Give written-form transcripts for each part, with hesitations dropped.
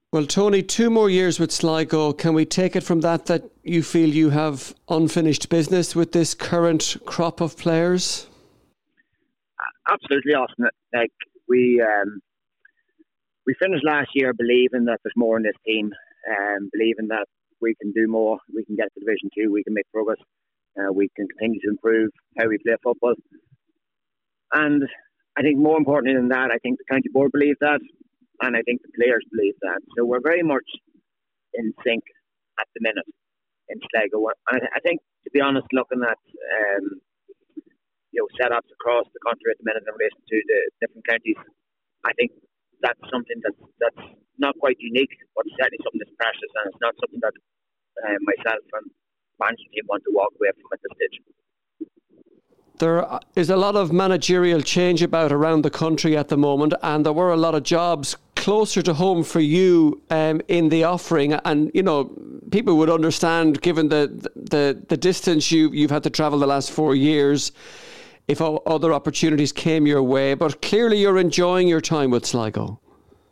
Well, Tony, 2 more years with Sligo. Can we take it from that you feel you have unfinished business with this current crop of players? Absolutely, Austin. Like we finished last year believing that there's more in this team, believing that we can do more, we can get to Division 2, we can make progress, we can continue to improve how we play football. And I think more importantly than that, I think the county board believes that, and I think the players believe that. So we're very much in sync at the minute in Sligo. And I think, to be honest, looking at setups across the country at the minute in relation to the different counties, I think that's something that's not quite unique, but certainly something that's precious, and it's not something that myself and management team want to walk away from at this stage. There is a lot of managerial change about around the country at the moment, and there were a lot of jobs closer to home for you in the offering. And, people would understand, given the distance you've had to travel the last 4 years, if other opportunities came your way. But clearly you're enjoying your time with Sligo.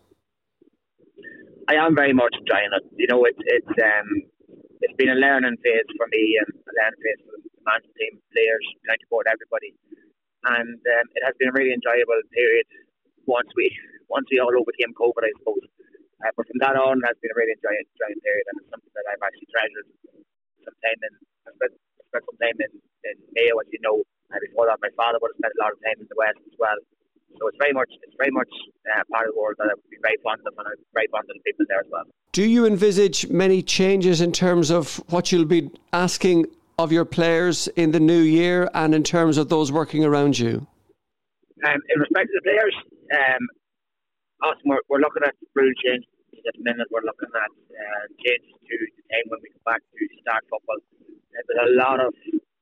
I am very much enjoying it. It's been a learning phase for me and a learning phase for the management team, players, county board, everybody. And it has been a really enjoyable period once we all overcame COVID, I suppose. But from that on, it has been a really enjoying period, and it's something that I've actually treasured. I spent some time in Mayo, as you know. Before that, my father would have spent a lot of time in the West as well. So it's very much part of the world that I would be very fond of, and I'm very fond of the people there as well. Do you envisage many changes in terms of what you'll be asking of your players in the new year, and in terms of those working around you? In respect to the players, Austin, we're looking at rule changes at the minute. We're looking at changes to the time when we come back to start football. There's a lot of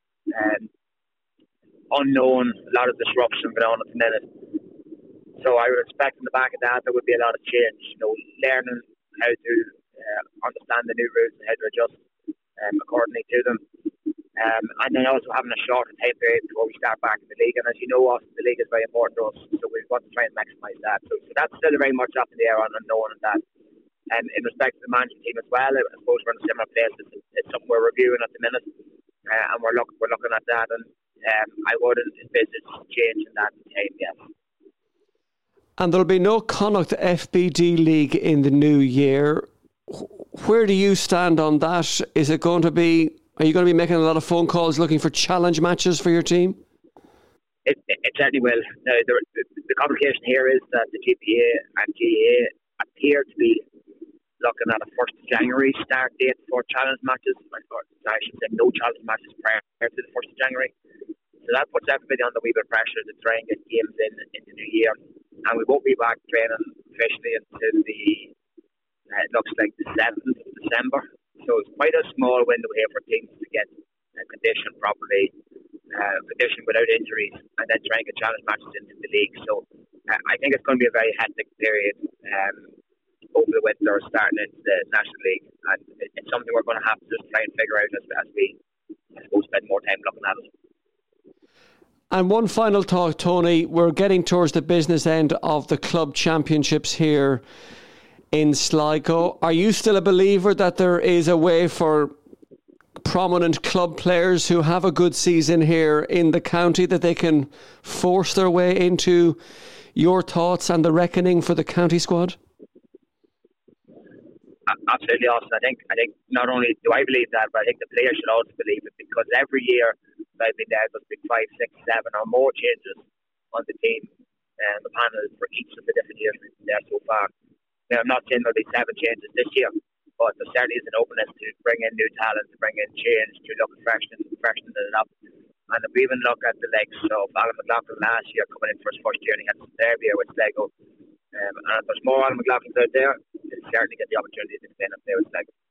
unknown, a lot of disruption going on at the minute. So I would expect in the back of that there would be a lot of change. Learning how to understand the new rules and how to adjust accordingly to them. And then also having a shorter time period before we start back in the league. And as you know, Austin, the league is very important to us, so we want to try and maximise that. So that's still very much up in the air on unknown and that. And in respect to the management team as well, I suppose we're in a similar place. It's something we're reviewing at the minute, and we're looking at that. And I wouldn't envisage change in that time yet. And there'll be no Connacht FBD League in the new year. Where do you stand on that? Are you going to be making a lot of phone calls looking for challenge matches for your team? It certainly will. Now, the complication here is that the GPA and GAA appear to be looking at a 1st of January start date for challenge matches. Or I should say no challenge matches prior to the 1st of January. So that puts everybody under a wee bit of pressure to try and get games in the new year. And we won't be back training officially until it looks like the 7th of December. So it's quite a small window here for teams to get conditioned properly, conditioned without injuries, and then try and get challenge matches into the league. So I think it's going to be a very hectic period over the winter, starting into the National League. And it's something we're going to have to just try and figure out as we, I suppose, spend more time looking at it. And one final thought, Tony. We're getting towards the business end of the club championships here in Sligo. Are you still a believer that there is a way for prominent club players who have a good season here in the county that they can force their way into your thoughts and the reckoning for the county squad? Absolutely, Austin. I think not only do I believe that, but I think the players should also believe it, because every year that I've been there, there's been 5, 6, 7 or more changes on the team and the panel for each of the different years we've been there so far. Now, I'm not saying there'll be 7 changes this year, but there certainly is an openness to bring in new talent, to bring in change, to look at freshening it up. And if we even look at the likes of Alan McLaughlin last year coming in for his first year, and he had some derby here with Sligo. And if there's more Alan McLaughlins out there, he'll certainly get the opportunity to come in and play with Sligo.